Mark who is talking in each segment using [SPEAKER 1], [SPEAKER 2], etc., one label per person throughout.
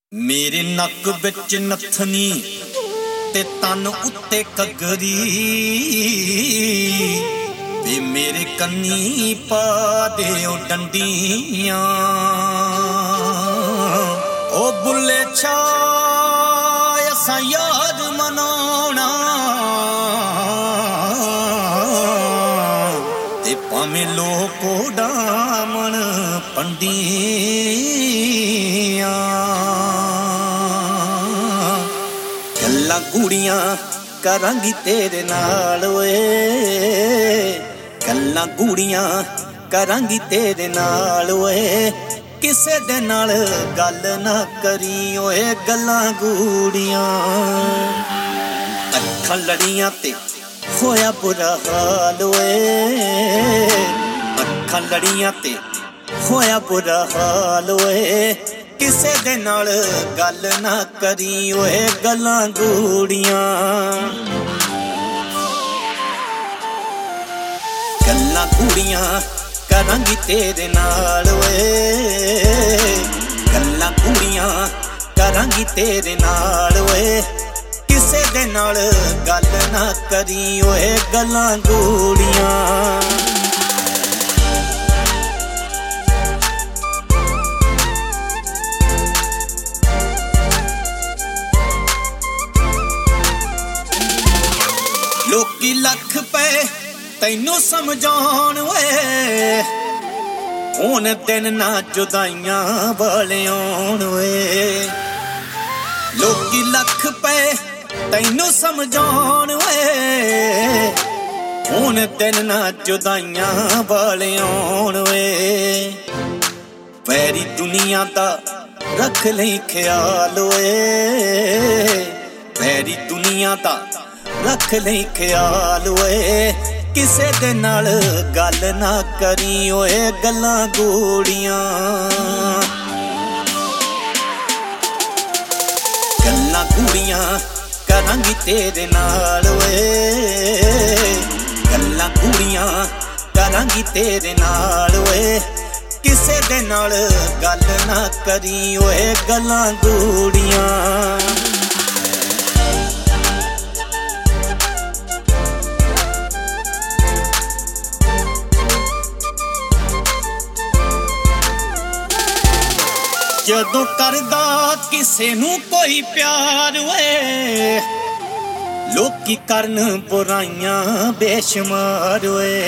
[SPEAKER 1] मेरे नक विच नथनी ते तन उत्ते कगरी वे मेरे कन्नी पा दे डंडियां ओ बुले छाय असा याद मनाउणा ते भावें लोक डामण पंडियां गल्लां गूड़ियां करांगी तेरे नाल ओए गल्लां गूड़ियां करांगी तेरे नाल ओए किसे दे नाल गल ना करी ओए गल्लां गूड़ियां अखां लड़ियां ते होया बुरा हाल ओए अखां लड़ियां ते होया बुरा हाल ओए किसे दे नाल गल ना करी ओए गल्लां गूड़ियां गल्लां गूड़ियां करांगी तेरे नाल ओए गल्लां गूड़ियां करांगी तेरे नाल ओए किसे दे नाल गल ना करी ओए गल्लां गूड़ियां लोकी लख पे तैनू समझाउण ओए हुण दिन ना जुदाइयां वाले आउण ओए लोकी लख पे तैनू समझाउण ओए हुण दिन ना जुदाइयां वाले आउण ओए वैरी दुनिया दा रख लई ख्याल ओए वैरी दुनिया दा रख लई ख्याल ओए किसे दे नाल गल ना करी ओए गल्लां गूड़ियां गल्लां गूड़ियां करांगी तेरे नाल ओए गल्लां गूड़ियां करांगी तेरे नाल ओए किसे दे नाल गल ना करी ओए गल्लां गूड़ियां जदों करदा किसे नू कोई प्यार ओए लोकी करन बुराइयां बेशुमार ओए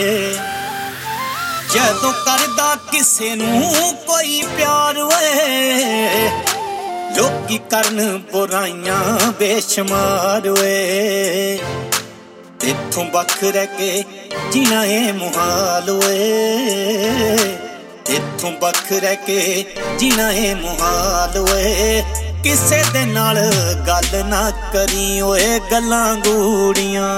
[SPEAKER 1] जदों करदा किसे नू कोई प्यार ओए लोकी करन बुराइयां बेशुमार ओए इत्थों बख रह के जीना ए मुहाल ओए इत्थों बख रह के जीना ए मुहाल ओए किसे दे नाल गल ना करी ओए गल्लां गूड़ियां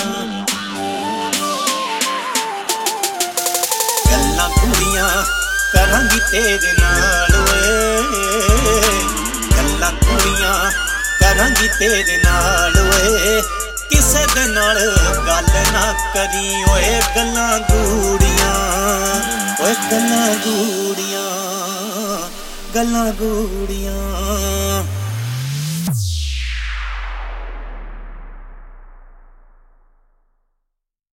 [SPEAKER 1] गल्लां गूड़ियां करांगी तेरे नाल ओए गल्लां गूड़ियां करांगी तेरे नाल ओए किसे दे नाल गल ना करी ओए गल्लां गूड़ियां ओए गल्लां गूड़ियां